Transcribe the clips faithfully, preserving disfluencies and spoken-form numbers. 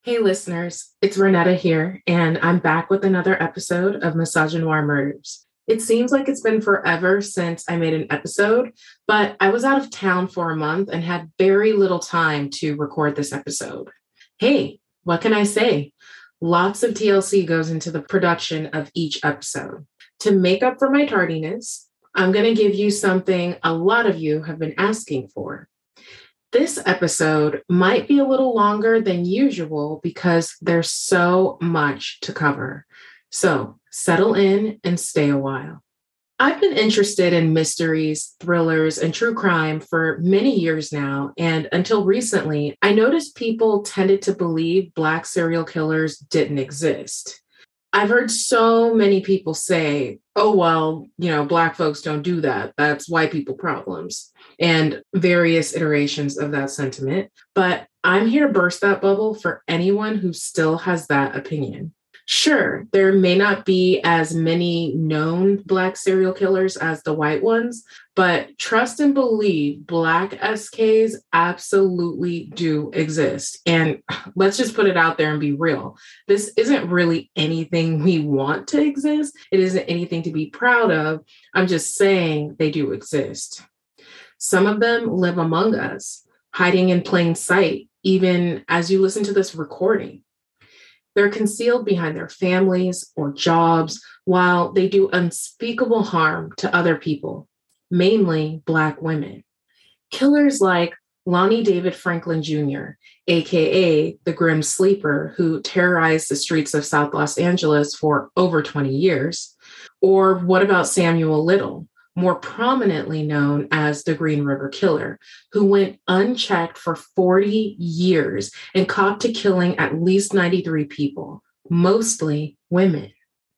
Hey, listeners, it's Renetta here, and I'm back with another episode of Misogynoir Murders. It seems like it's been forever since I made an episode, but I was out of town for a month and had very little time to record this episode. Hey, what can I say? Lots of T L C goes into the production of each episode. To make up for my tardiness, I'm going to give you something a lot of you have been asking for. This episode might be a little longer than usual because there's so much to cover. So settle in and stay a while. I've been interested in mysteries, thrillers, and true crime for many years now, and until recently, I noticed people tended to believe Black serial killers didn't exist. I've heard so many people say, oh, well, you know, Black folks don't do that. That's white people problems, and various iterations of that sentiment. But I'm here to burst that bubble for anyone who still has that opinion. Sure, there may not be as many known Black serial killers as the white ones, but trust and believe Black S Ks absolutely do exist. And let's just put it out there and be real. This isn't really anything we want to exist. It isn't anything to be proud of. I'm just saying they do exist. Some of them live among us, hiding in plain sight, even as you listen to this recording. They're concealed behind their families or jobs while they do unspeakable harm to other people, mainly Black women. Killers like Lonnie David Franklin Junior, A K A the Grim Sleeper, who terrorized the streets of South Los Angeles for over twenty years. Or what about Samuel Little, more prominently known as the Green River Killer, who went unchecked for forty years and copped to killing at least ninety-three people, mostly women.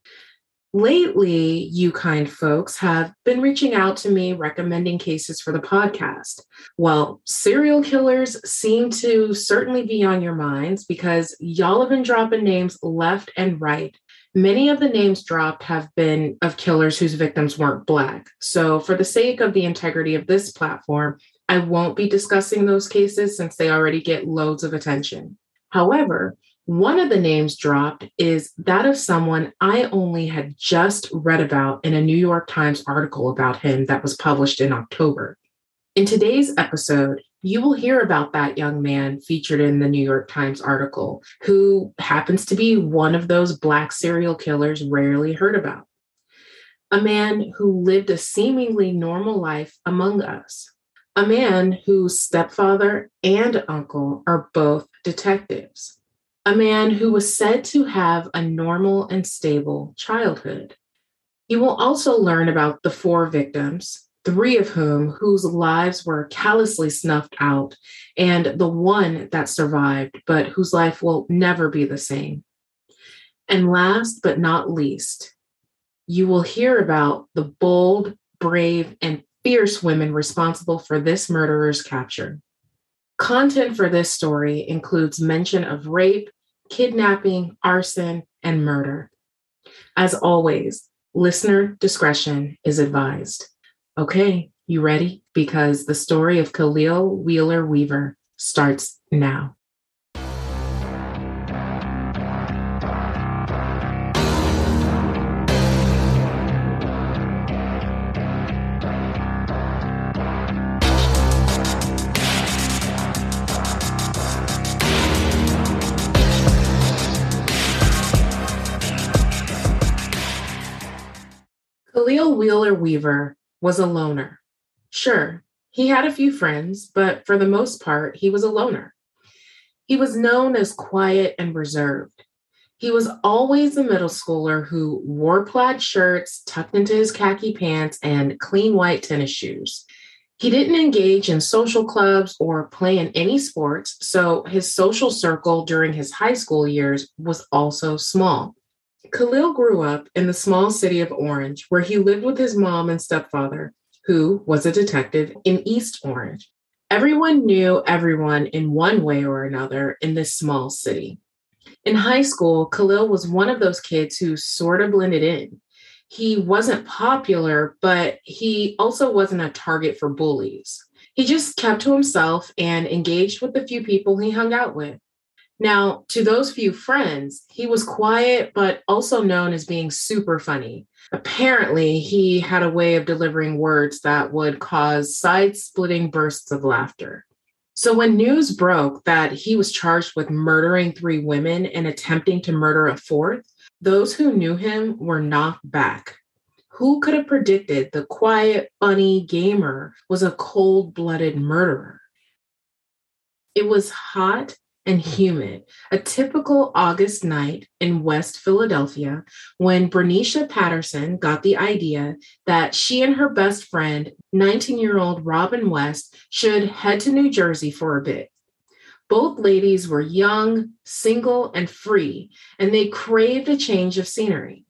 Lately, you kind folks have been reaching out to me recommending cases for the podcast. Well, serial killers seem to certainly be on your minds because y'all have been dropping names left and right. Many of the names dropped have been of killers whose victims weren't Black. So for the sake of the integrity of this platform, I won't be discussing those cases since they already get loads of attention. However, one of the names dropped is that of someone I only had just read about in a New York Times article about him that was published in October. In today's episode, you will hear about that young man featured in the New York Times article, who happens to be one of those Black serial killers rarely heard about. A man who lived a seemingly normal life among us. A man whose stepfather and uncle are both detectives. A man who was said to have a normal and stable childhood. You will also learn about the four victims, three of whom whose lives were callously snuffed out, and the one that survived, but whose life will never be the same. And last but not least, you will hear about the bold, brave, and fierce women responsible for this murderer's capture. Content for this story includes mention of rape, kidnapping, arson, and murder. As always, listener discretion is advised. Okay, you ready? Because the story of Khalil Wheeler Weaver starts now. Khalil Wheeler Weaver was a loner. Sure, he had a few friends, but for the most part, he was a loner. He was known as quiet and reserved. He was always a middle schooler who wore plaid shirts tucked into his khaki pants and clean white tennis shoes. He didn't engage in social clubs or play in any sports, so his social circle during his high school years was also small. Khalil grew up in the small city of Orange, where he lived with his mom and stepfather, who was a detective in East Orange. Everyone knew everyone in one way or another in this small city. In high school, Khalil was one of those kids who sort of blended in. He wasn't popular, but he also wasn't a target for bullies. He just kept to himself and engaged with the few people he hung out with. Now, to those few friends, he was quiet, but also known as being super funny. Apparently, he had a way of delivering words that would cause side splitting bursts of laughter. So, when news broke that he was charged with murdering three women and attempting to murder a fourth, those who knew him were knocked back. Who could have predicted the quiet, funny gamer was a cold blooded murderer? It was hot and humid, a typical August night in West Philadelphia, when Bernicia Patterson got the idea that she and her best friend, nineteen-year-old Robin West, should head to New Jersey for a bit. Both ladies were young, single, and free, and they craved a change of scenery.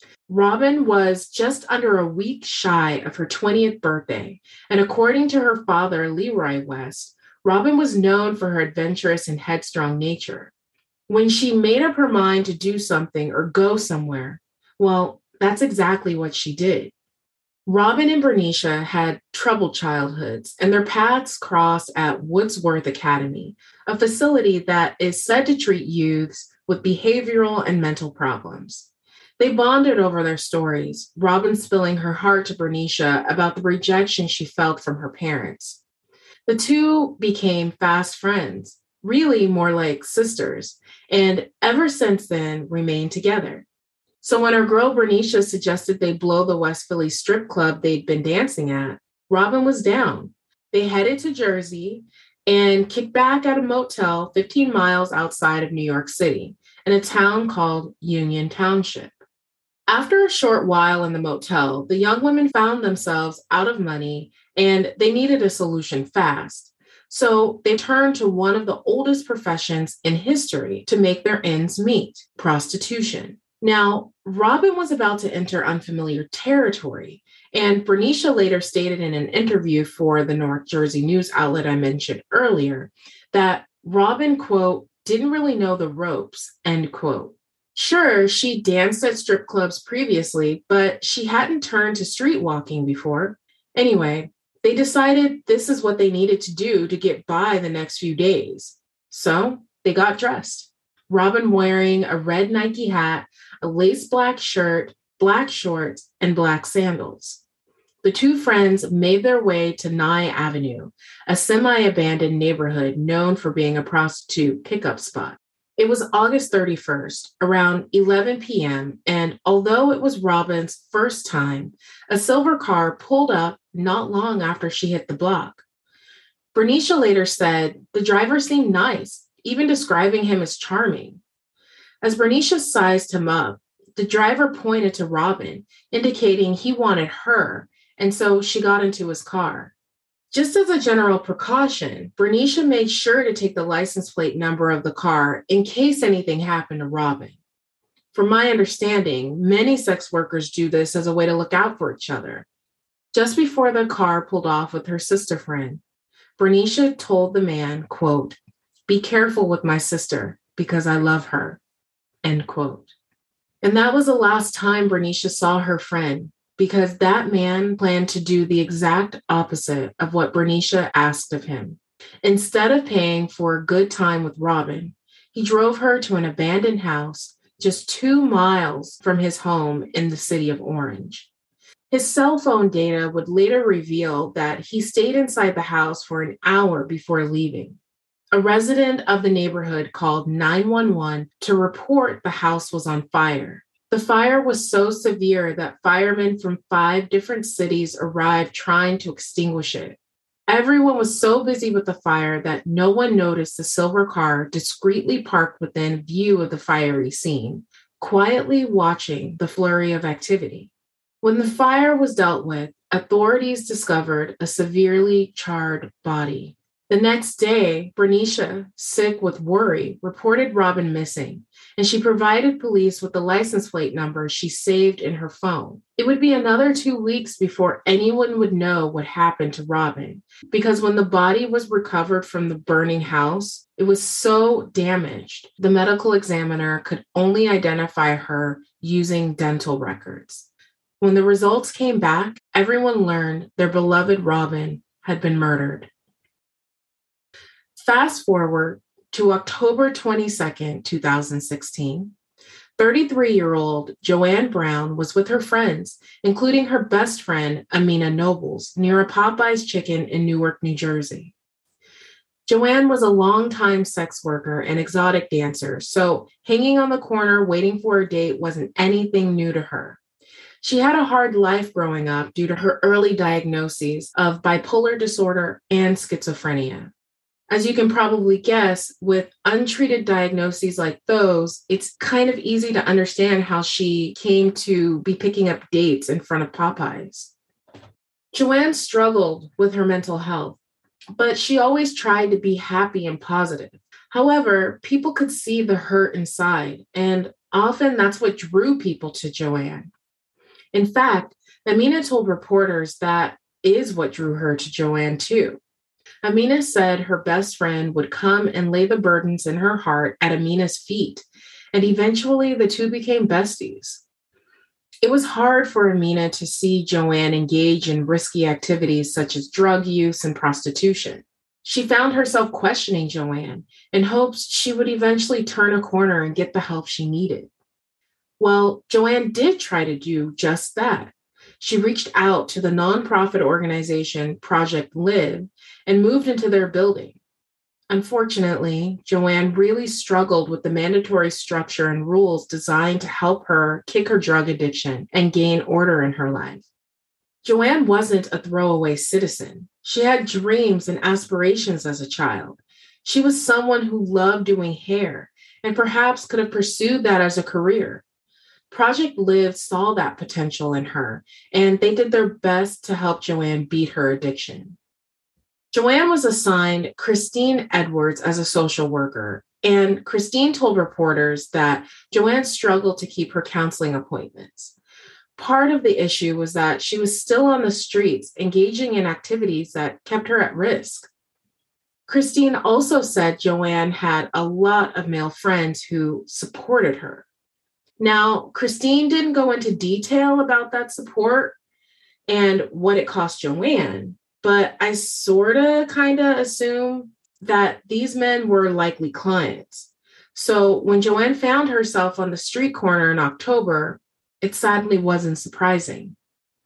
Robin was just under a week shy of her twentieth birthday, and according to her father, Leroy West, Robin was known for her adventurous and headstrong nature. When she made up her mind to do something or go somewhere, well, that's exactly what she did. Robin and Bernicia had troubled childhoods, and their paths crossed at Woodsworth Academy, a facility that is said to treat youths with behavioral and mental problems. They bonded over their stories, Robin spilling her heart to Bernicia about the rejection she felt from her parents. The two became fast friends, really more like sisters, and ever since then remained together. So when her girl Bernicia suggested they blow the West Philly strip club they'd been dancing at, Robin was down. They headed to Jersey and kicked back at a motel fifteen miles outside of New York City, in a town called Union Township. After a short while in the motel, the young women found themselves out of money and they needed a solution fast. So they turned to one of the oldest professions in history to make their ends meet: prostitution. Now, Robin was about to enter unfamiliar territory, and Bernicia later stated in an interview for the North Jersey news outlet I mentioned earlier that Robin, quote, didn't really know the ropes, end quote. Sure, she danced at strip clubs previously, but she hadn't turned to street walking before. Anyway, they decided this is what they needed to do to get by the next few days. So they got dressed. Robin wearing a red Nike hat, a lace black shirt, black shorts, and black sandals. The two friends made their way to Nye Avenue, a semi-abandoned neighborhood known for being a prostitute pickup spot. It was August thirty-first, around eleven p.m., and although it was Robin's first time, a silver car pulled up not long after she hit the block. Bernicia later said the driver seemed nice, even describing him as charming. As Bernicia sized him up, the driver pointed to Robin, indicating he wanted her, and so she got into his car. Just as a general precaution, Bernicia made sure to take the license plate number of the car in case anything happened to Robin. From my understanding, many sex workers do this as a way to look out for each other. Just before the car pulled off with her sister friend, Bernicia told the man, quote, "Be careful with my sister because I love her," end quote. And that was the last time Bernicia saw her friend, because that man planned to do the exact opposite of what Bernicia asked of him. Instead of paying for a good time with Robin, he drove her to an abandoned house just two miles from his home in the city of Orange. His cell phone data would later reveal that he stayed inside the house for an hour before leaving. A resident of the neighborhood called nine one one to report the house was on fire. The fire was so severe that firemen from five different cities arrived trying to extinguish it. Everyone was so busy with the fire that no one noticed the silver car discreetly parked within view of the fiery scene, quietly watching the flurry of activity. When the fire was dealt with, authorities discovered a severely charred body. The next day, Bernicia, sick with worry, reported Robin missing, and she provided police with the license plate number she saved in her phone. It would be another two weeks before anyone would know what happened to Robin, because when the body was recovered from the burning house, it was so damaged, the medical examiner could only identify her using dental records. When the results came back, everyone learned their beloved Robin had been murdered. Fast forward to October twenty-second, twenty sixteen, thirty-three-year-old Joanne Brown was with her friends, including her best friend, Amina Nobles, near a Popeye's Chicken in Newark, New Jersey. Joanne was a longtime sex worker and exotic dancer, so hanging on the corner waiting for a date wasn't anything new to her. She had a hard life growing up due to her early diagnoses of bipolar disorder and schizophrenia. As you can probably guess, with untreated diagnoses like those, it's kind of easy to understand how she came to be picking up dates in front of Popeyes. Joanne struggled with her mental health, but she always tried to be happy and positive. However, people could see the hurt inside, and often that's what drew people to Joanne. In fact, Amina told reporters that is what drew her to Joanne too. Amina said her best friend would come and lay the burdens in her heart at Amina's feet, and eventually the two became besties. It was hard for Amina to see Joanne engage in risky activities such as drug use and prostitution. She found herself questioning Joanne in hopes she would eventually turn a corner and get the help she needed. Well, Joanne did try to do just that. She reached out to the nonprofit organization Project Live and moved into their building. Unfortunately, Joanne really struggled with the mandatory structure and rules designed to help her kick her drug addiction and gain order in her life. Joanne wasn't a throwaway citizen. She had dreams and aspirations as a child. She was someone who loved doing hair and perhaps could have pursued that as a career. Project Live saw that potential in her, and they did their best to help Joanne beat her addiction. Joanne was assigned Christine Edwards as a social worker, and Christine told reporters that Joanne struggled to keep her counseling appointments. Part of the issue was that she was still on the streets, engaging in activities that kept her at risk. Christine also said Joanne had a lot of male friends who supported her. Now, Christine didn't go into detail about that support and what it cost Joanne, but I sort of kind of assume that these men were likely clients. So when Joanne found herself on the street corner in October, it sadly wasn't surprising.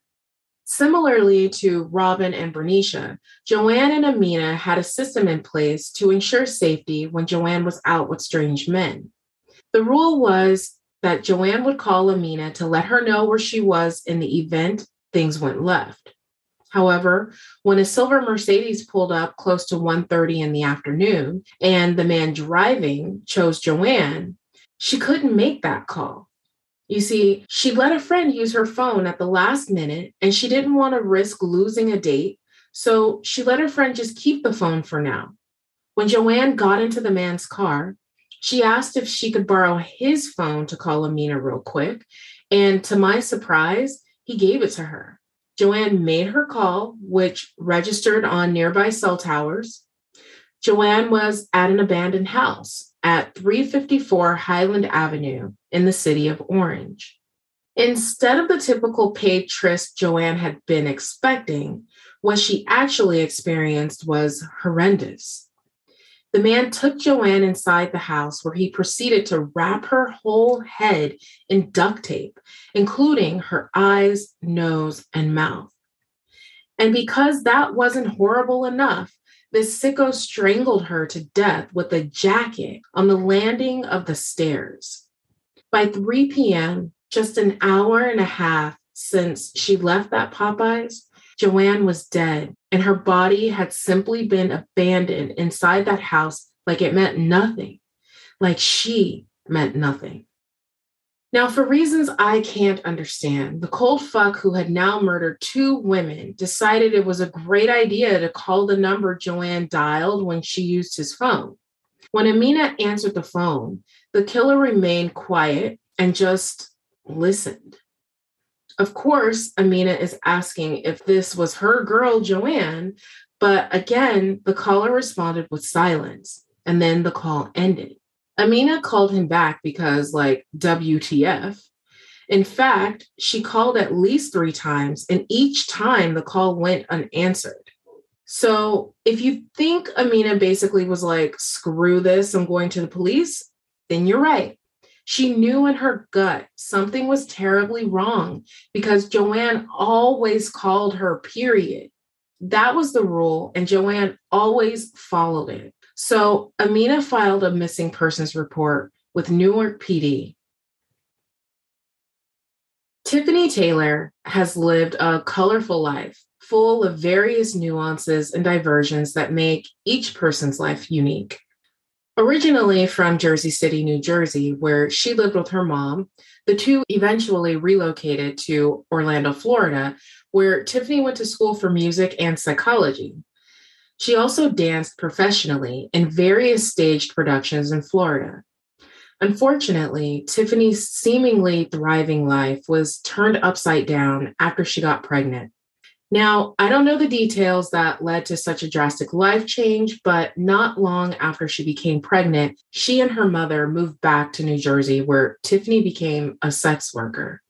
Similarly to Robin and Bernicia, Joanne and Amina had a system in place to ensure safety when Joanne was out with strange men. The rule was that Joanne would call Amina to let her know where she was in the event things went left. However, when a silver Mercedes pulled up close to one thirty in the afternoon and the man driving chose Joanne, she couldn't make that call. You see, she let a friend use her phone at the last minute and she didn't want to risk losing a date, so she let her friend just keep the phone for now. When Joanne got into the man's car, she asked if she could borrow his phone to call Amina real quick, and to my surprise, he gave it to her. Joanne made her call, which registered on nearby cell towers. Joanne was at an abandoned house at three fifty-four Highland Avenue in the city of Orange. Instead of the typical paid tryst Joanne had been expecting, what she actually experienced was horrendous. The man took Joanne inside the house where he proceeded to wrap her whole head in duct tape, including her eyes, nose, and mouth. And because that wasn't horrible enough, this sicko strangled her to death with a jacket on the landing of the stairs. By three p.m., just an hour and a half since she left that Popeyes, Joanne was dead, and her body had simply been abandoned inside that house like it meant nothing, like she meant nothing. Now, for reasons I can't understand, the cold fuck who had now murdered two women decided it was a great idea to call the number Joanne dialed when she used his phone. When Amina answered the phone, the killer remained quiet and just listened. Of course, Amina is asking if this was her girl, Joanne, but again, the caller responded with silence, and then the call ended. Amina called him back because, like, W T F. In fact, she called at least three times, and each time the call went unanswered. So if you think Amina basically was like, screw this, I'm going to the police, then you're right. She knew in her gut something was terribly wrong because Joanne always called her, period. That was the rule, and Joanne always followed it. So Amina filed a missing persons report with Newark P D. Tiffany Taylor has lived a colorful life, full of various nuances and diversions that make each person's life unique. Originally from Jersey City, New Jersey, where she lived with her mom, the two eventually relocated to Orlando, Florida, where Tiffany went to school for music and psychology. She also danced professionally in various staged productions in Florida. Unfortunately, Tiffany's seemingly thriving life was turned upside down after she got pregnant. Now, I don't know the details that led to such a drastic life change, but not long after she became pregnant, she and her mother moved back to New Jersey, where Tiffany became a sex worker.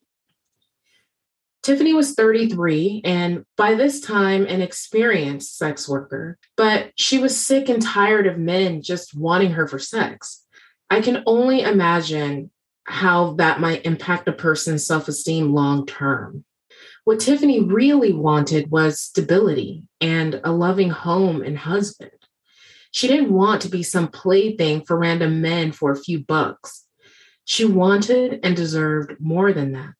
Tiffany was thirty-three and by this time an experienced sex worker, but she was sick and tired of men just wanting her for sex. I can only imagine how that might impact a person's self-esteem long term. What Tiffany really wanted was stability and a loving home and husband. She didn't want to be some plaything for random men for a few bucks. She wanted and deserved more than that.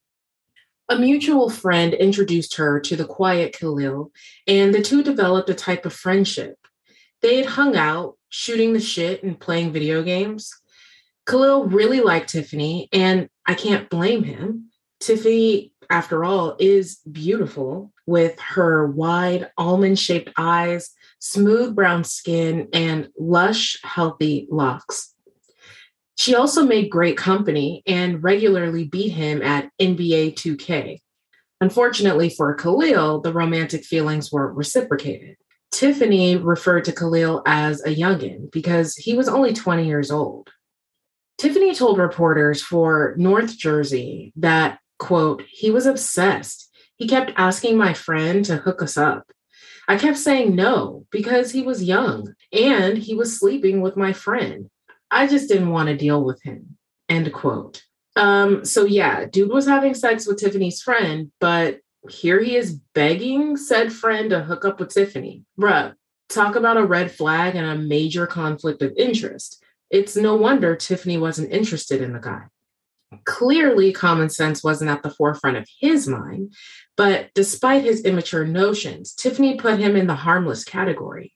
A mutual friend introduced her to the quiet Khalil, and the two developed a type of friendship. They had hung out, shooting the shit and playing video games. Khalil really liked Tiffany, and I can't blame him. Tiffany, after all, is beautiful with her wide almond-shaped eyes, smooth brown skin, and lush, healthy locks. She also made great company and regularly beat him at N B A two K. Unfortunately for Khalil, the romantic feelings weren't reciprocated. Tiffany referred to Khalil as a youngin' because he was only twenty years old. Tiffany told reporters for North Jersey that, quote, he was obsessed. He kept asking my friend to hook us up. I kept saying no because he was young and he was sleeping with my friend. I just didn't want to deal with him, end quote. Um, so yeah, dude was having sex with Tiffany's friend, but here he is begging said friend to hook up with Tiffany. Bruh, talk about a red flag and a major conflict of interest. It's no wonder Tiffany wasn't interested in the guy. Clearly, common sense wasn't at the forefront of his mind, but despite his immature notions, Tiffany put him in the harmless category.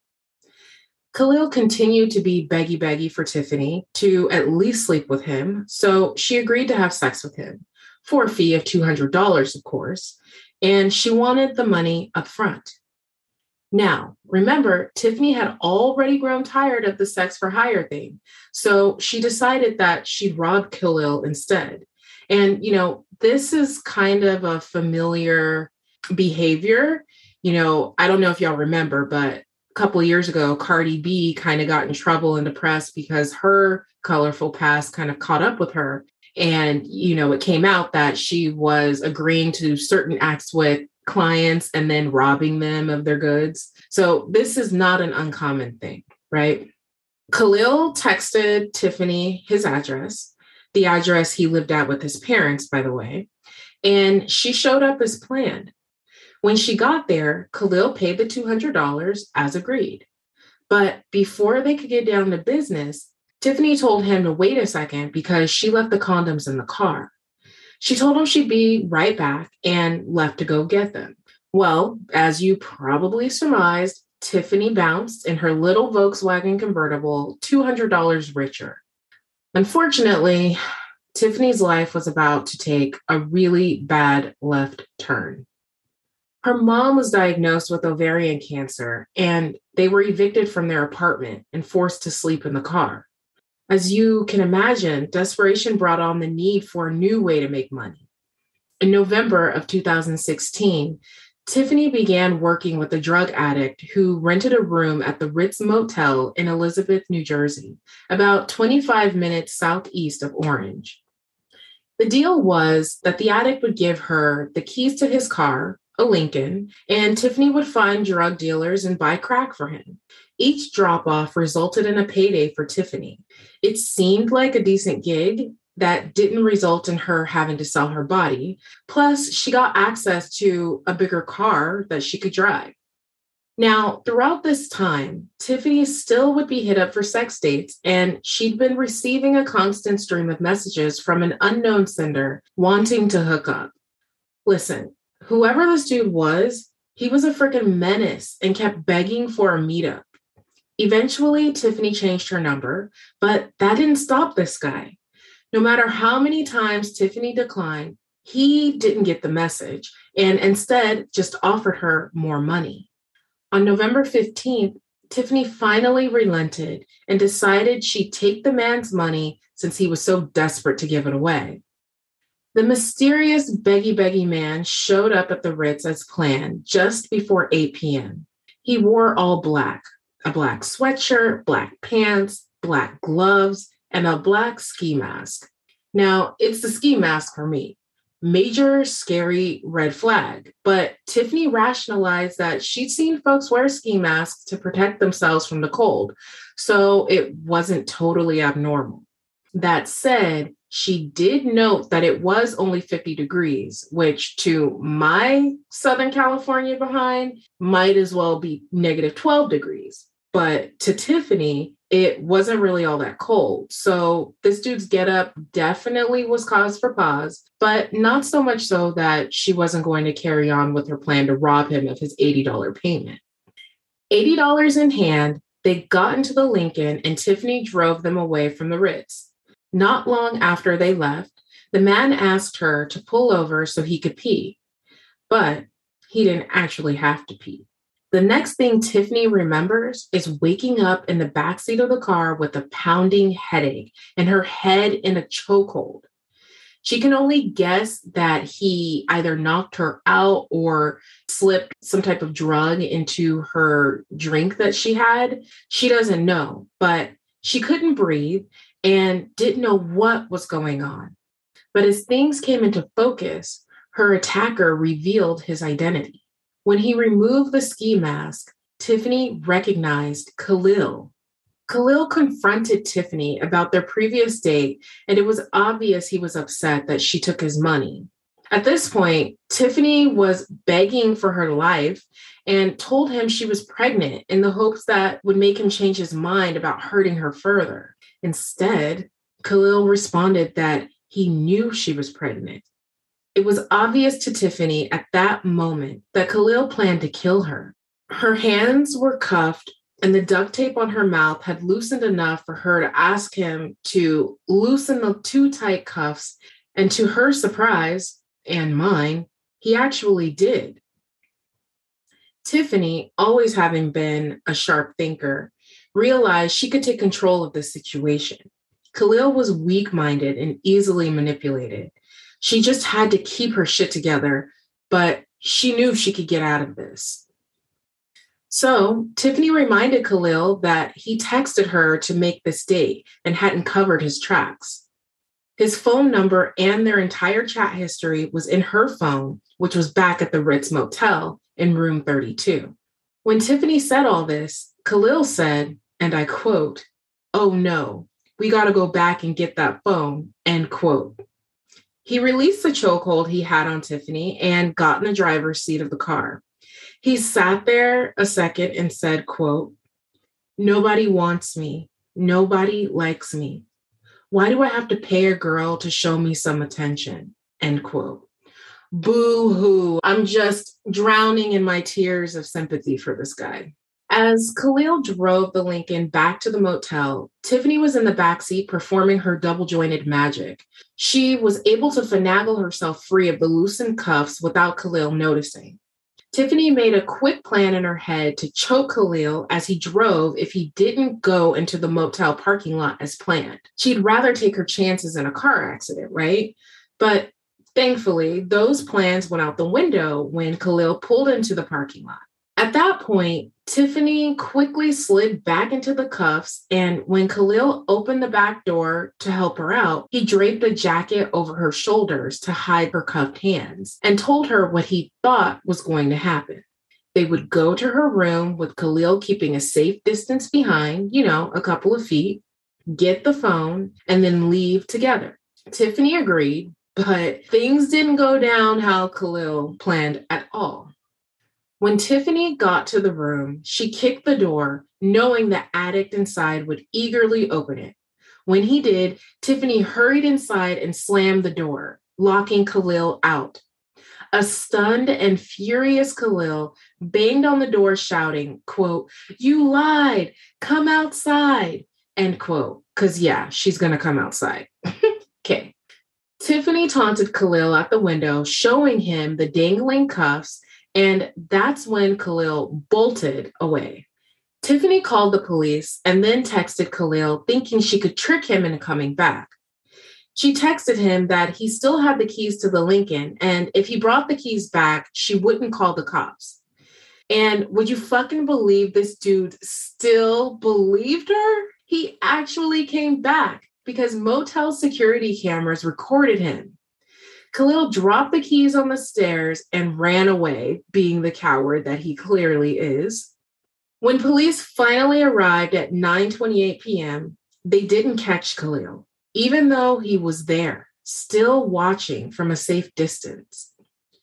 Khalil continued to be beggy-beggy for Tiffany to at least sleep with him, so she agreed to have sex with him, for a fee of two hundred dollars, of course, and she wanted the money up front. Now, remember, Tiffany had already grown tired of the sex for hire thing, so she decided that she'd rob Khalil instead. And, you know, this is kind of a familiar behavior. You know, I don't know if y'all remember, but a couple of years ago, Cardi B kind of got in trouble in the press because her colorful past kind of caught up with her. And, you know, it came out that she was agreeing to certain acts with clients and then robbing them of their goods. So this is not an uncommon thing, right? Khalil texted Tiffany his address, the address he lived at with his parents, by the way, and she showed up as planned. When she got there, Khalil paid the two hundred dollars as agreed. But before they could get down to business, Tiffany told him to wait a second because she left the condoms in the car. She told him she'd be right back and left to go get them. Well, as you probably surmised, Tiffany bounced in her little Volkswagen convertible two hundred dollars richer. Unfortunately, Tiffany's life was about to take a really bad left turn. Her mom was diagnosed with ovarian cancer, and they were evicted from their apartment and forced to sleep in the car. As you can imagine, desperation brought on the need for a new way to make money. In November of two thousand sixteen, Tiffany began working with a drug addict who rented a room at the Ritz Motel in Elizabeth, New Jersey, about twenty-five minutes southeast of Orange. The deal was that the addict would give her the keys to his car, a Lincoln, and Tiffany would find drug dealers and buy crack for him. Each drop off resulted in a payday for Tiffany. It seemed like a decent gig that didn't result in her having to sell her body. Plus, she got access to a bigger car that she could drive. Now, throughout this time, Tiffany still would be hit up for sex dates, and she'd been receiving a constant stream of messages from an unknown sender wanting to hook up. Listen, whoever this dude was, he was a freaking menace and kept begging for a meetup. Eventually, Tiffany changed her number, but that didn't stop this guy. No matter how many times Tiffany declined, he didn't get the message and instead just offered her more money. On November fifteenth, Tiffany finally relented and decided she'd take the man's money since he was so desperate to give it away. The mysterious beggy beggy man showed up at the Ritz as planned just before eight p.m. He wore all black, a black sweatshirt, black pants, black gloves, and a black ski mask. Now, it's the ski mask for me. Major, scary red flag. But Tiffany rationalized that she'd seen folks wear ski masks to protect themselves from the cold, so it wasn't totally abnormal. That said, she did note that it was only fifty degrees, which to my Southern California behind might as well be negative twelve degrees. But to Tiffany, it wasn't really all that cold. So this dude's getup definitely was cause for pause, but not so much so that she wasn't going to carry on with her plan to rob him of his eighty dollars payment. eighty dollars in hand, they got into the Lincoln and Tiffany drove them away from the Ritz. Not long after they left, the man asked her to pull over so he could pee, but he didn't actually have to pee. The next thing Tiffany remembers is waking up in the backseat of the car with a pounding headache and her head in a chokehold. She can only guess that he either knocked her out or slipped some type of drug into her drink that she had. She doesn't know, but she couldn't breathe and didn't know what was going on. But as things came into focus, her attacker revealed his identity. When he removed the ski mask, Tiffany recognized Khalil. Khalil confronted Tiffany about their previous date, and it was obvious he was upset that she took his money. At this point, Tiffany was begging for her life and told him she was pregnant in the hopes that would make him change his mind about hurting her further. Instead, Khalil responded that he knew she was pregnant. It was obvious to Tiffany at that moment that Khalil planned to kill her. Her hands were cuffed and the duct tape on her mouth had loosened enough for her to ask him to loosen the too tight cuffs. And to her surprise, and mine, he actually did. Tiffany, always having been a sharp thinker, realized she could take control of the situation. Khalil was weak-minded and easily manipulated. She just had to keep her shit together, but she knew she could get out of this. So Tiffany reminded Khalil that he texted her to make this date and hadn't covered his tracks. His phone number and their entire chat history was in her phone, which was back at the Ritz Motel in room thirty-two. When Tiffany said all this, Khalil said, and I quote, "Oh no, we got to go back and get that phone," end quote. He released the chokehold he had on Tiffany and got in the driver's seat of the car. He sat there a second and said, quote, "Nobody wants me. Nobody likes me. Why do I have to pay a girl to show me some attention?" End quote. Boo-hoo. I'm just drowning in my tears of sympathy for this guy. As Khalil drove the Lincoln back to the motel, Tiffany was in the backseat performing her double-jointed magic. She was able to finagle herself free of the loosened cuffs without Khalil noticing. Tiffany made a quick plan in her head to choke Khalil as he drove if he didn't go into the motel parking lot as planned. She'd rather take her chances in a car accident, right? But thankfully, those plans went out the window when Khalil pulled into the parking lot. At that point, Tiffany quickly slid back into the cuffs, and when Khalil opened the back door to help her out, he draped a jacket over her shoulders to hide her cuffed hands and told her what he thought was going to happen. They would go to her room with Khalil keeping a safe distance behind, you know, a couple of feet, get the phone, and then leave together. Tiffany agreed, but things didn't go down how Khalil planned at all. When Tiffany got to the room, she kicked the door, knowing the addict inside would eagerly open it. When he did, Tiffany hurried inside and slammed the door, locking Khalil out. A stunned and furious Khalil banged on the door shouting, quote, "You lied, come outside," end quote. Because yeah, she's going to come outside. Okay. Tiffany taunted Khalil at the window, showing him the dangling cuffs, and that's when Khalil bolted away. Tiffany called the police and then texted Khalil, thinking she could trick him into coming back. She texted him that he still had the keys to the Lincoln, and if he brought the keys back, she wouldn't call the cops. And would you fucking believe this dude still believed her? He actually came back because motel security cameras recorded him. Khalil dropped the keys on the stairs and ran away, being the coward that he clearly is. When police finally arrived at nine twenty-eight p.m., they didn't catch Khalil, even though he was there, still watching from a safe distance.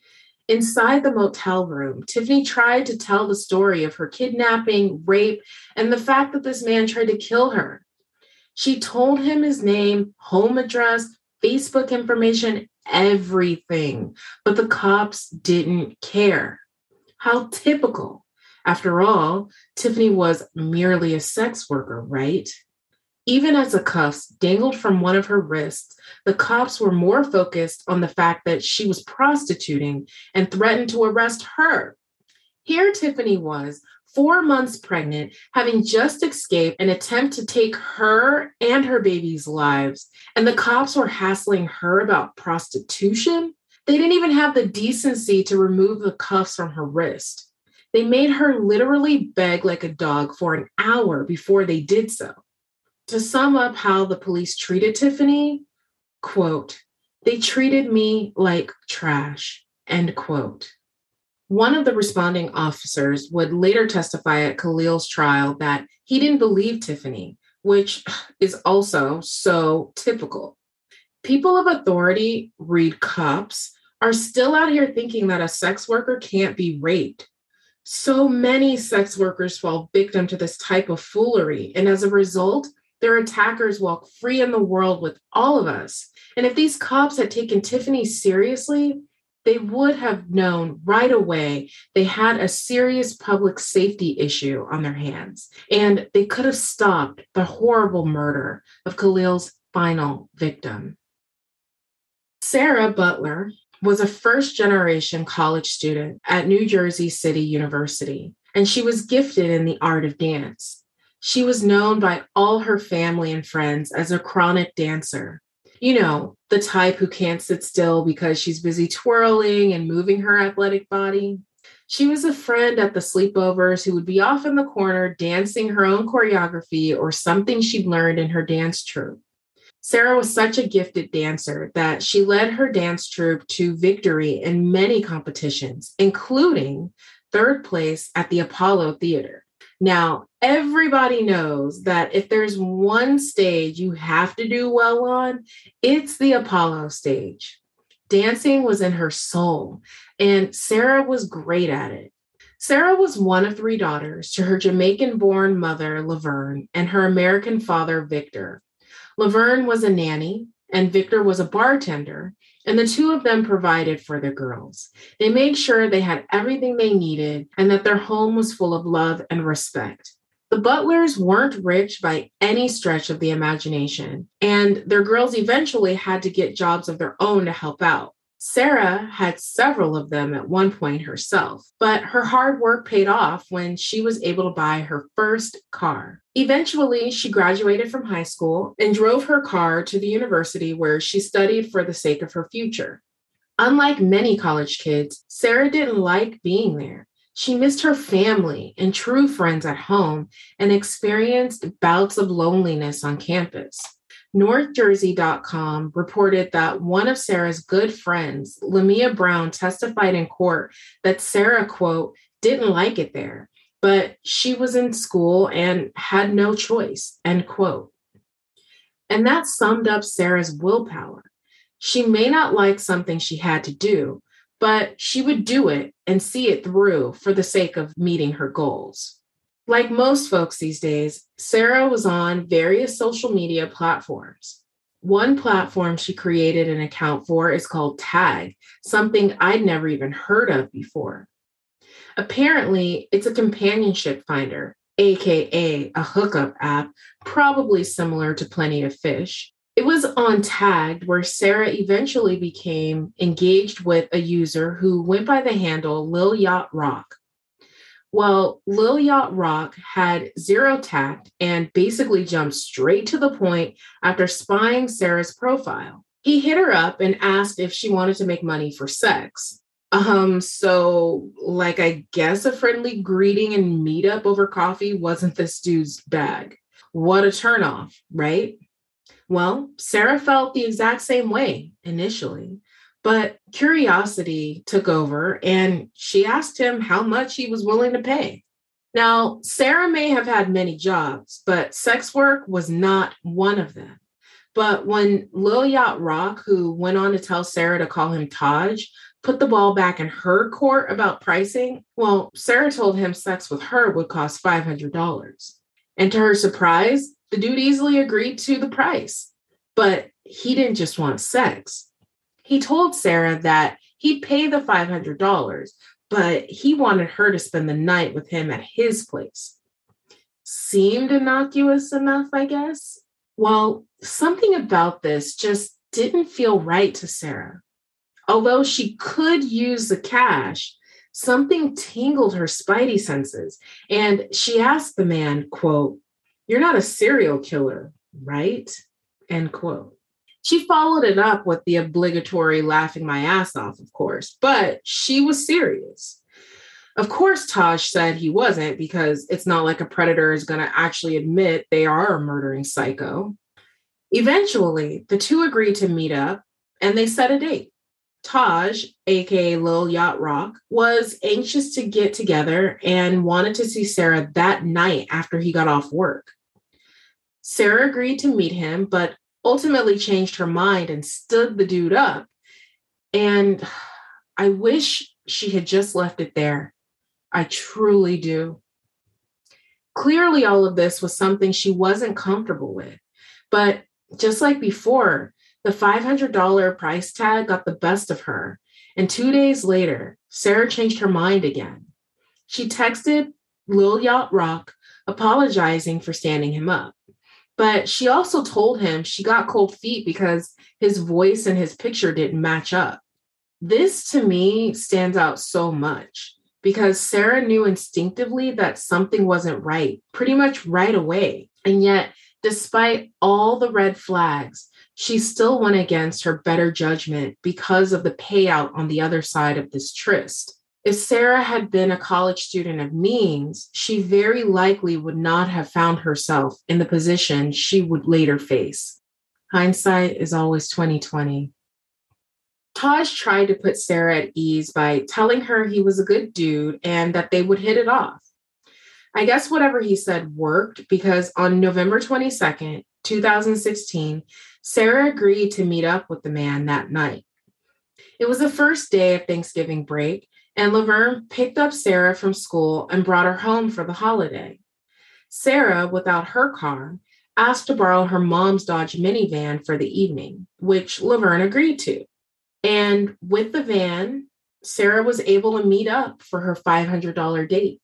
Inside the motel room, Tiffany tried to tell the story of her kidnapping, rape, and the fact that this man tried to kill her. She told him his name, home address, Facebook information, everything, but the cops didn't care. How typical. After all, Tiffany was merely a sex worker, right? Even as the cuffs dangled from one of her wrists, the cops were more focused on the fact that she was prostituting and threatened to arrest her. Here Tiffany was, four months pregnant, having just escaped an attempt to take her and her baby's lives, and the cops were hassling her about prostitution? They didn't even have the decency to remove the cuffs from her wrist. They made her literally beg like a dog for an hour before they did so. To sum up how the police treated Tiffany, quote, "They treated me like trash," end quote. One of the responding officers would later testify at Khalil's trial that he didn't believe Tiffany, which is also so typical. People of authority, read cops, are still out here thinking that a sex worker can't be raped. So many sex workers fall victim to this type of foolery, and as a result, their attackers walk free in the world with all of us. And if these cops had taken Tiffany seriously, they would have known right away they had a serious public safety issue on their hands, and they could have stopped the horrible murder of Khalil's final victim. Sarah Butler was a first-generation college student at New Jersey City University, and she was gifted in the art of dance. She was known by all her family and friends as a chronic dancer. You know, the type who can't sit still because she's busy twirling and moving her athletic body. She was a friend at the sleepovers who would be off in the corner dancing her own choreography or something she'd learned in her dance troupe. Sarah was such a gifted dancer that she led her dance troupe to victory in many competitions, including third place at the Apollo Theater. Now, everybody knows that if there's one stage you have to do well on, it's the Apollo stage. Dancing was in her soul, and Sarah was great at it. Sarah was one of three daughters to her Jamaican-born mother, Laverne, and her American father, Victor. Laverne was a nanny, and Victor was a bartender, and the two of them provided for their girls. They made sure they had everything they needed and that their home was full of love and respect. The Butlers weren't rich by any stretch of the imagination, and their girls eventually had to get jobs of their own to help out. Sarah had several of them at one point herself, but her hard work paid off when she was able to buy her first car. Eventually, she graduated from high school and drove her car to the university where she studied for the sake of her future. Unlike many college kids, Sarah didn't like being there. She missed her family and true friends at home and experienced bouts of loneliness on campus. North Jersey dot com reported that one of Sarah's good friends, Lamia Brown, testified in court that Sarah, quote, didn't like it there, but she was in school and had no choice, end quote. And that summed up Sarah's willpower. She may not like something she had to do, but she would do it and see it through for the sake of meeting her goals. Like most folks these days, Sarah was on various social media platforms. One platform she created an account for is called Tag, something I'd never even heard of before. Apparently, it's a companionship finder, aka a hookup app, probably similar to Plenty of Fish. It was on Tagged where Sarah eventually became engaged with a user who went by the handle Lil Yacht Rock. Well, Lil Yacht Rock had zero tact and basically jumped straight to the point after spying Sarah's profile. He hit her up and asked if she wanted to make money for sex. Um, so like, I guess a friendly greeting and meetup over coffee wasn't this dude's bag. What a turnoff, right? Well, Sarah felt the exact same way initially. But curiosity took over and she asked him how much he was willing to pay. Now, Sarah may have had many jobs, but sex work was not one of them. But when Lil Yacht Rock, who went on to tell Sarah to call him Taj, put the ball back in her court about pricing, well, Sarah told him sex with her would cost five hundred dollars. And to her surprise, the dude easily agreed to the price. But he didn't just want sex. He told Sarah that he'd pay the five hundred dollars, but he wanted her to spend the night with him at his place. Seemed innocuous enough, I guess. Well, something about this just didn't feel right to Sarah. Although she could use the cash, something tingled her spidey senses, and she asked the man, quote, "You're not a serial killer, right?" End quote. She followed it up with the obligatory laughing my ass off, of course, but she was serious. Of course, Taj said he wasn't because it's not like a predator is going to actually admit they are a murdering psycho. Eventually, the two agreed to meet up and they set a date. Taj, aka Lil Yacht Rock, was anxious to get together and wanted to see Sarah that night after he got off work. Sarah agreed to meet him, but ultimately changed her mind and stood the dude up. And I wish she had just left it there. I truly do. Clearly, all of this was something she wasn't comfortable with. But just like before, the five hundred dollars price tag got the best of her. And two days later, Sarah changed her mind again. She texted Lil Yacht Rock apologizing for standing him up. But she also told him she got cold feet because his voice and his picture didn't match up. This, to me, stands out so much because Sarah knew instinctively that something wasn't right, pretty much right away. And yet, despite all the red flags, she still went against her better judgment because of the payout on the other side of this tryst. If Sarah had been a college student of means, she very likely would not have found herself in the position she would later face. Hindsight is always twenty twenty. Taj tried to put Sarah at ease by telling her he was a good dude and that they would hit it off. I guess whatever he said worked because on November twenty-second, twenty sixteen, Sarah agreed to meet up with the man that night. It was the first day of Thanksgiving break, and Laverne picked up Sarah from school and brought her home for the holiday. Sarah, without her car, asked to borrow her mom's Dodge minivan for the evening, which Laverne agreed to. And with the van, Sarah was able to meet up for her five hundred dollars date.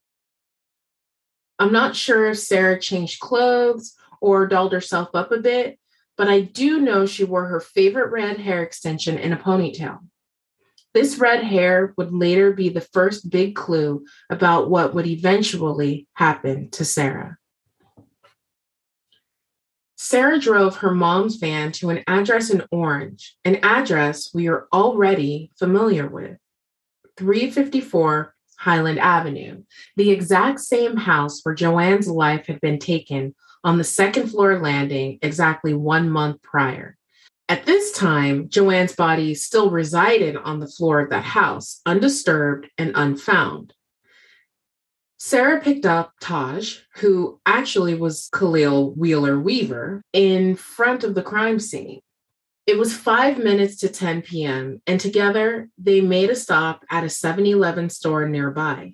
I'm not sure if Sarah changed clothes or dolled herself up a bit, but I do know she wore her favorite red hair extension in a ponytail. This red hair would later be the first big clue about what would eventually happen to Sarah. Sarah drove her mom's van to an address in Orange, an address we are already familiar with, three fifty-four Highland Avenue, the exact same house where Joanne's life had been taken on the second floor landing exactly one month prior. At this time, Joanne's body still resided on the floor of that house, undisturbed and unfound. Sarah picked up Taj, who actually was Khalil Wheeler Weaver, in front of the crime scene. It was five minutes to ten p.m., and together they made a stop at a seven eleven store nearby.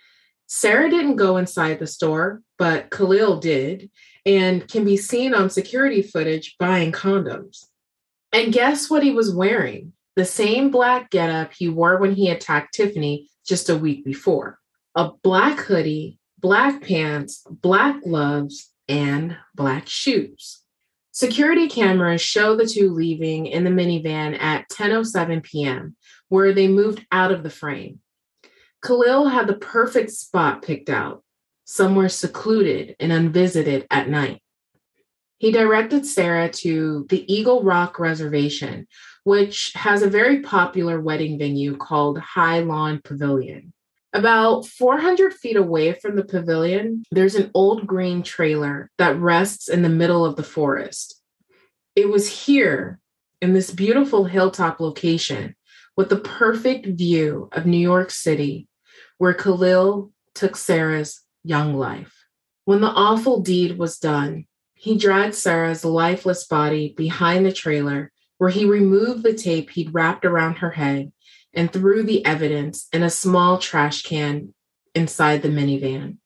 Sarah didn't go inside the store, but Khalil did, and can be seen on security footage buying condoms. And guess what he was wearing? The same black getup he wore when he attacked Tiffany just a week before. A black hoodie, black pants, black gloves, and black shoes. Security cameras show the two leaving in the minivan at ten oh seven p.m., where they moved out of the frame. Khalil had the perfect spot picked out, somewhere secluded and unvisited at night. He directed Sarah to the Eagle Rock Reservation, which has a very popular wedding venue called High Lawn Pavilion. About four hundred feet away from the pavilion, there's an old green trailer that rests in the middle of the forest. It was here, in this beautiful hilltop location, with the perfect view of New York City, where Khalil took Sarah's young life. When the awful deed was done, he dragged Sarah's lifeless body behind the trailer, where he removed the tape he'd wrapped around her head and threw the evidence in a small trash can inside the minivan.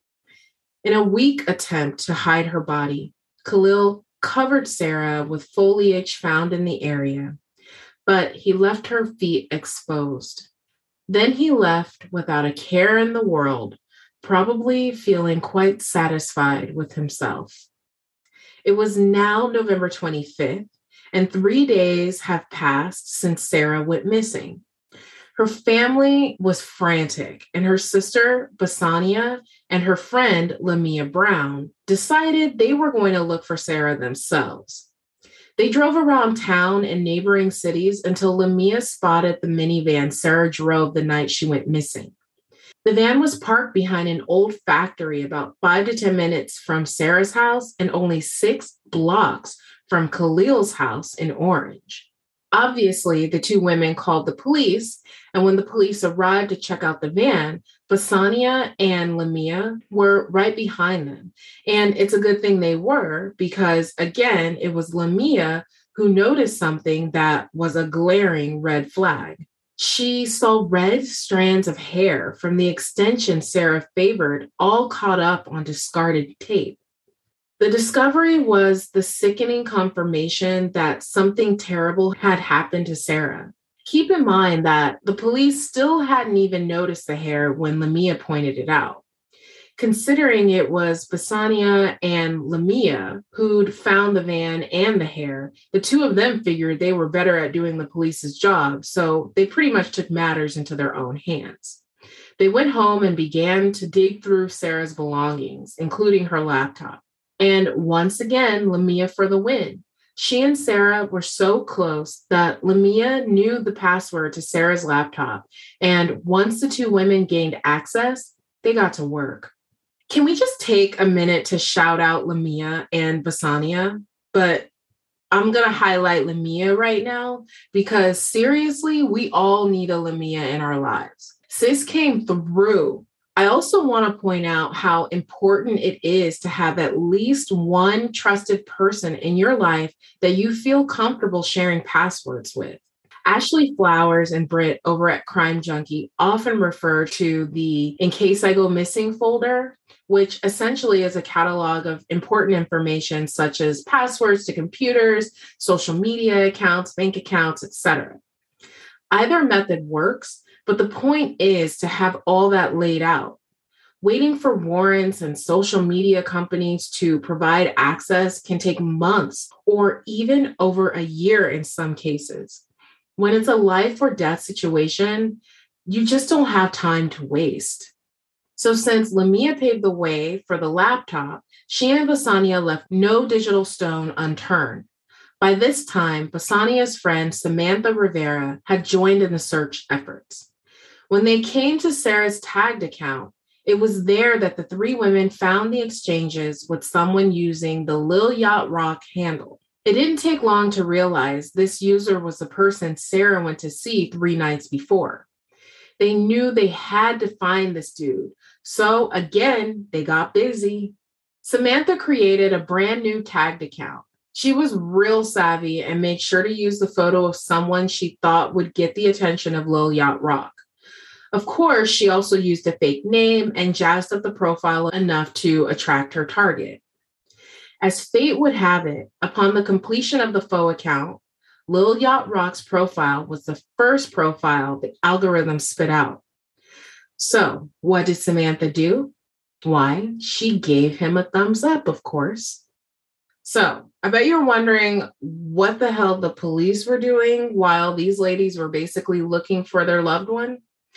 In a weak attempt to hide her body, Khalil covered Sarah with foliage found in the area, but he left her feet exposed. Then he left without a care in the world, probably feeling quite satisfied with himself. It was now November twenty-fifth, and three days have passed since Sarah went missing. Her family was frantic, and her sister, Basania, and her friend, Lamia Brown, decided they were going to look for Sarah themselves. They drove around town and neighboring cities until Lamia spotted the minivan Sarah drove the night she went missing. The van was parked behind an old factory about five to ten minutes from Sarah's house and only six blocks from Khalil's house in Orange. Obviously, the two women called the police, and when the police arrived to check out the van, Basania and Lamia were right behind them. And it's a good thing they were, because again, it was Lamia who noticed something that was a glaring red flag. She saw red strands of hair from the extension Sarah favored, all caught up on discarded tape. The discovery was the sickening confirmation that something terrible had happened to Sarah. Keep in mind that the police still hadn't even noticed the hair when Lamia pointed it out. Considering it was Basania and Lamia who'd found the van and the hair, the two of them figured they were better at doing the police's job, so they pretty much took matters into their own hands. They went home and began to dig through Sarah's belongings, including her laptop. And once again, Lamia for the win. She and Sarah were so close that Lamia knew the password to Sarah's laptop. And once the two women gained access, they got to work. Can we just take a minute to shout out Lamia and Basania? But I'm going to highlight Lamia right now because seriously, we all need a Lamia in our lives. Sis came through. I also want to point out how important it is to have at least one trusted person in your life that you feel comfortable sharing passwords with. Ashley Flowers and Britt over at Crime Junkie often refer to the In Case I Go Missing folder, which essentially is a catalog of important information such as passwords to computers, social media accounts, bank accounts, et cetera. Either method works, but the point is to have all that laid out. Waiting for warrants and social media companies to provide access can take months or even over a year in some cases. When it's a life or death situation, you just don't have time to waste. So since Lamia paved the way for the laptop, she and Basania left no digital stone unturned. By this time, Basania's friend Samantha Rivera had joined in the search efforts. When they came to Sarah's tagged account, it was there that the three women found the exchanges with someone using the Lil Yacht Rock handle. It didn't take long to realize this user was the person Sarah went to see three nights before. They knew they had to find this dude. So again, they got busy. Samantha created a brand new tagged account. She was real savvy and made sure to use the photo of someone she thought would get the attention of Lil Yacht Rock. Of course, she also used a fake name and jazzed up the profile enough to attract her target. As fate would have it, upon the completion of the faux account, Lil Yacht Rock's profile was the first profile the algorithm spit out. So, what did Samantha do? Why, she gave him a thumbs up, of course. So, I bet you're wondering what the hell the police were doing while these ladies were basically looking for their loved one.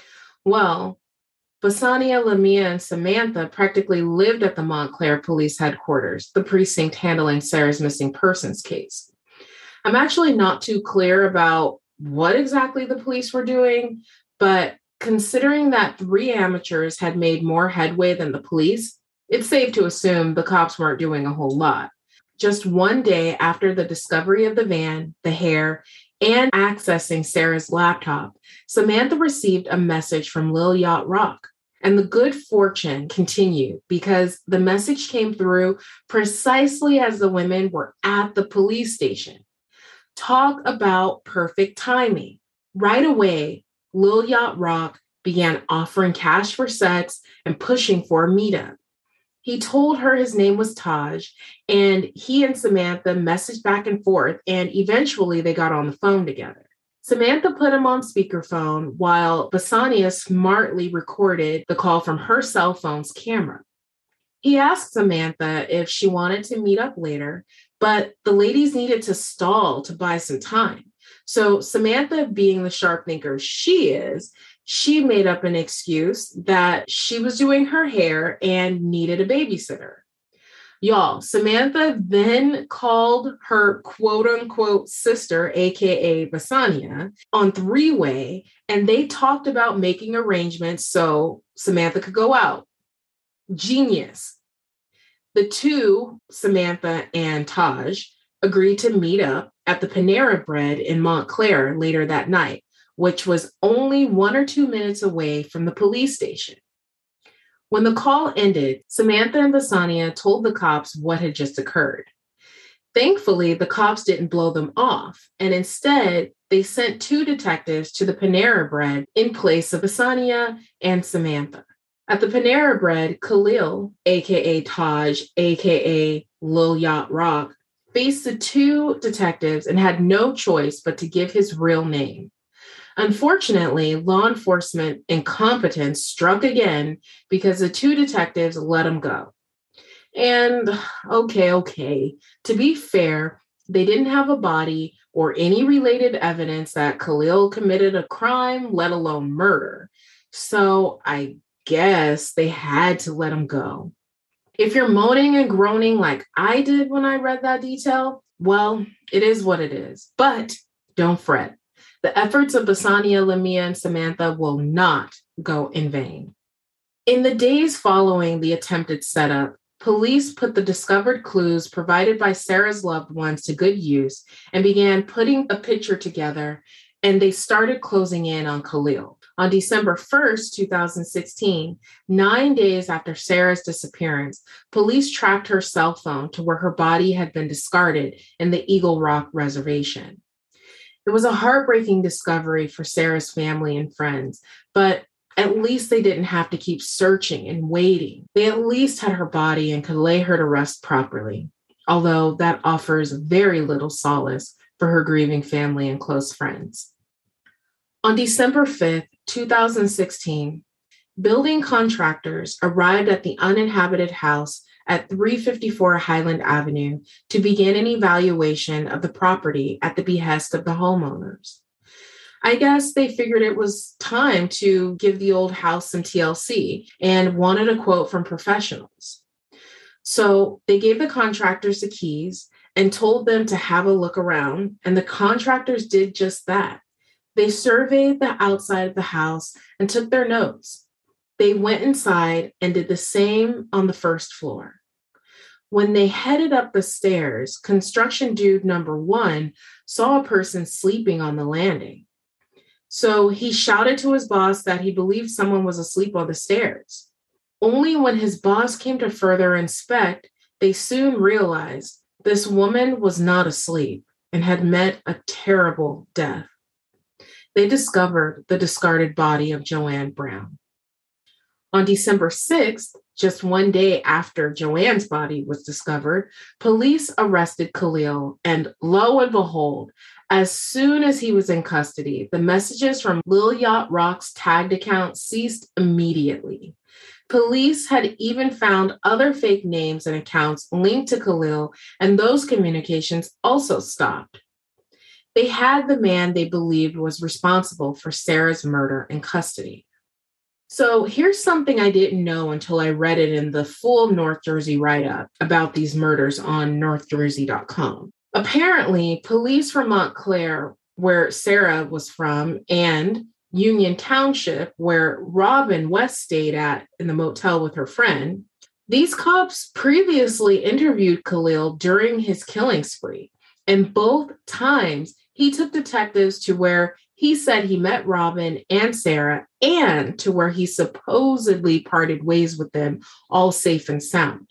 Well, Basania, Lamia, and Samantha practically lived at the Montclair Police Headquarters, the precinct handling Sarah's missing persons case. I'm actually not too clear about what exactly the police were doing, but considering that three amateurs had made more headway than the police, it's safe to assume the cops weren't doing a whole lot. Just one day after the discovery of the van, the hair, and accessing Sarah's laptop, Samantha received a message from Lil Yacht Rock. And the good fortune continued because the message came through precisely as the women were at the police station. Talk about perfect timing. Right away, Lil Yacht Rock began offering cash for sex and pushing for a meetup. He told her his name was Taj, and he and Samantha messaged back and forth, and eventually they got on the phone together. Samantha put him on speakerphone while Basania smartly recorded the call from her cell phone's camera. He asked Samantha if she wanted to meet up later, but the ladies needed to stall to buy some time. So Samantha, being the sharp thinker she is, she made up an excuse that she was doing her hair and needed a babysitter. Y'all, Samantha then called her quote unquote sister, A K A Basania, on three-way, and they talked about making arrangements so Samantha could go out. Genius. The two, Samantha and Taj, agreed to meet up at the Panera Bread in Montclair later that night, which was only one or two minutes away from the police station. When the call ended, Samantha and Basania told the cops what had just occurred. Thankfully, the cops didn't blow them off, and instead, they sent two detectives to the Panera Bread in place of Basania and Samantha. At the Panera Bread, Khalil, a k a. Taj, a k a. Lil Yacht Rock, faced the two detectives and had no choice but to give his real name. Unfortunately, law enforcement incompetence struck again because the two detectives let him go. And okay, okay, to be fair, they didn't have a body or any related evidence that Khalil committed a crime, let alone murder. So I guess they had to let him go. If you're moaning and groaning like I did when I read that detail, well, it is what it is. But don't fret. The efforts of Basania, Lamia, and Samantha will not go in vain. In the days following the attempted setup, police put the discovered clues provided by Sarah's loved ones to good use and began putting a picture together, and they started closing in on Khalil. On December first, twenty sixteen, nine days after Sarah's disappearance, police tracked her cell phone to where her body had been discarded in the Eagle Rock Reservation. It was a heartbreaking discovery for Sarah's family and friends, but at least they didn't have to keep searching and waiting. They at least had her body and could lay her to rest properly, although that offers very little solace for her grieving family and close friends. On December fifth, twenty sixteen, building contractors arrived at the uninhabited house at three fifty-four Highland Avenue to begin an evaluation of the property at the behest of the homeowners. I guess they figured it was time to give the old house some T L C and wanted a quote from professionals. So they gave the contractors the keys and told them to have a look around, and the contractors did just that. They surveyed the outside of the house and took their notes. They went inside and did the same on the first floor. When they headed up the stairs, construction dude number one saw a person sleeping on the landing. So he shouted to his boss that he believed someone was asleep on the stairs. Only when his boss came to further inspect, they soon realized this woman was not asleep and had met a terrible death. They discovered the discarded body of Joanne Brown. On December sixth, just one day after Joanne's body was discovered, police arrested Khalil, and lo and behold, as soon as he was in custody, the messages from Lil Yacht Rock's tagged account ceased immediately. Police had even found other fake names and accounts linked to Khalil, and those communications also stopped. They had the man they believed was responsible for Sarah's murder in custody. So here's something I didn't know until I read it in the full North Jersey write-up about these murders on north jersey dot com. Apparently, police from Montclair, where Sarah was from, and Union Township, where Robin West stayed at in the motel with her friend, these cops previously interviewed Khalil during his killing spree. And both times, he took detectives to where he said he met Robin and Sarah, and to where he supposedly parted ways with them, all safe and sound.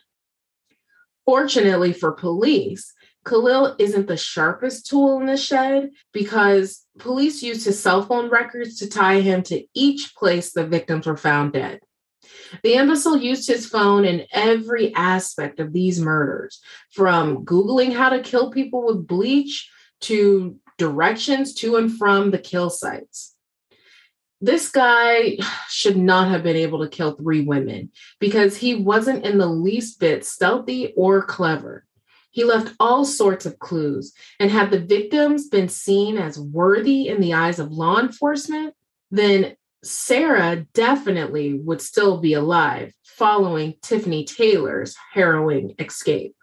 Fortunately for police, Khalil isn't the sharpest tool in the shed because police used his cell phone records to tie him to each place the victims were found dead. The imbecile used his phone in every aspect of these murders, from Googling how to kill people with bleach to directions to and from the kill sites. This guy should not have been able to kill three women because he wasn't in the least bit stealthy or clever. He left all sorts of clues, and had the victims been seen as worthy in the eyes of law enforcement, then Sarah definitely would still be alive following Tiffany Taylor's harrowing escape.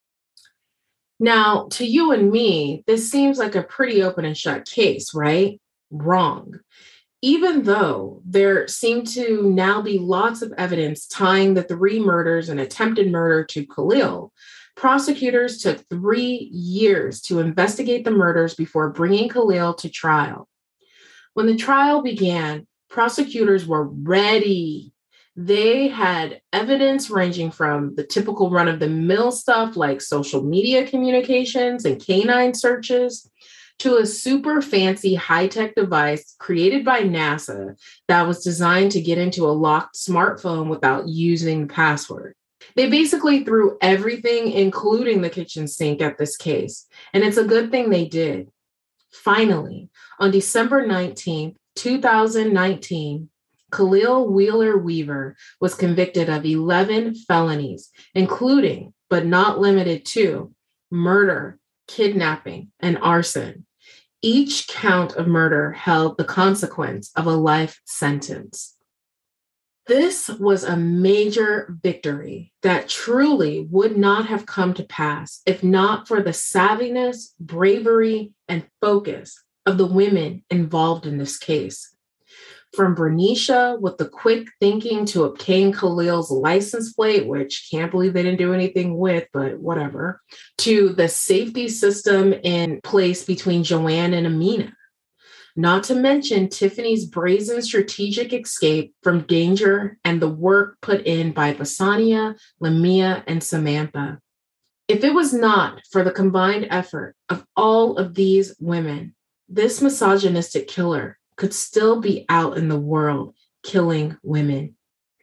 Now, to you and me, this seems like a pretty open and shut case, right? Wrong. Even though there seemed to now be lots of evidence tying the three murders and attempted murder to Khalil, prosecutors took three years to investigate the murders before bringing Khalil to trial. When the trial began, prosecutors were ready. They had evidence ranging from the typical run-of-the-mill stuff like social media communications and canine searches to a super fancy high-tech device created by NASA that was designed to get into a locked smartphone without using the password. They basically threw everything, including the kitchen sink, at this case, and it's a good thing they did. Finally, on December nineteenth, two thousand nineteen, Khalil Wheeler Weaver was convicted of eleven felonies, including, but not limited to, murder, kidnapping, and arson. Each count of murder held the consequence of a life sentence. This was a major victory that truly would not have come to pass if not for the savviness, bravery, and focus of the women involved in this case. From Bernicia with the quick thinking to obtain Khalil's license plate, which can't believe they didn't do anything with, but whatever, to the safety system in place between Joanne and Amina. Not to mention Tiffany's brazen strategic escape from danger and the work put in by Basania, Lamia, and Samantha. If it was not for the combined effort of all of these women, this misogynistic killer could still be out in the world killing women.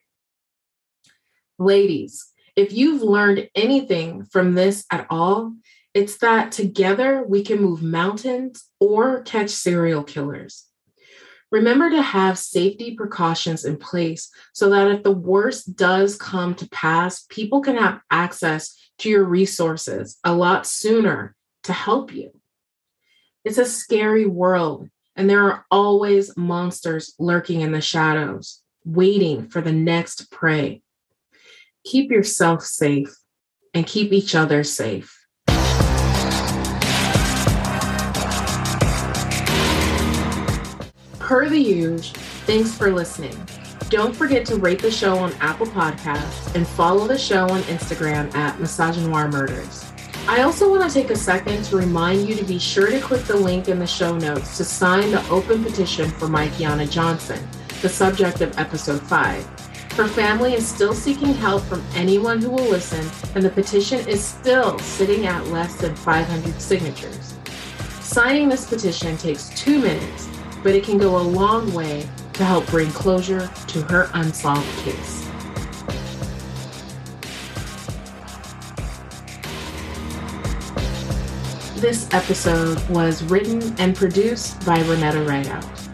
Ladies, if you've learned anything from this at all, it's that together we can move mountains or catch serial killers. Remember to have safety precautions in place so that if the worst does come to pass, people can have access to your resources a lot sooner to help you. It's a scary world, and there are always monsters lurking in the shadows, waiting for the next prey. Keep yourself safe and keep each other safe. Per the usual, thanks for listening. Don't forget to rate the show on Apple Podcasts and follow the show on Instagram at Misogynoir Murders. I also want to take a second to remind you to be sure to click the link in the show notes to sign the open petition for Maikiana Johnson, the subject of episode five. Her family is still seeking help from anyone who will listen, and the petition is still sitting at less than five hundred signatures. Signing this petition takes two minutes, but it can go a long way to help bring closure to her unsolved case. This episode was written and produced by Renetta Rideout.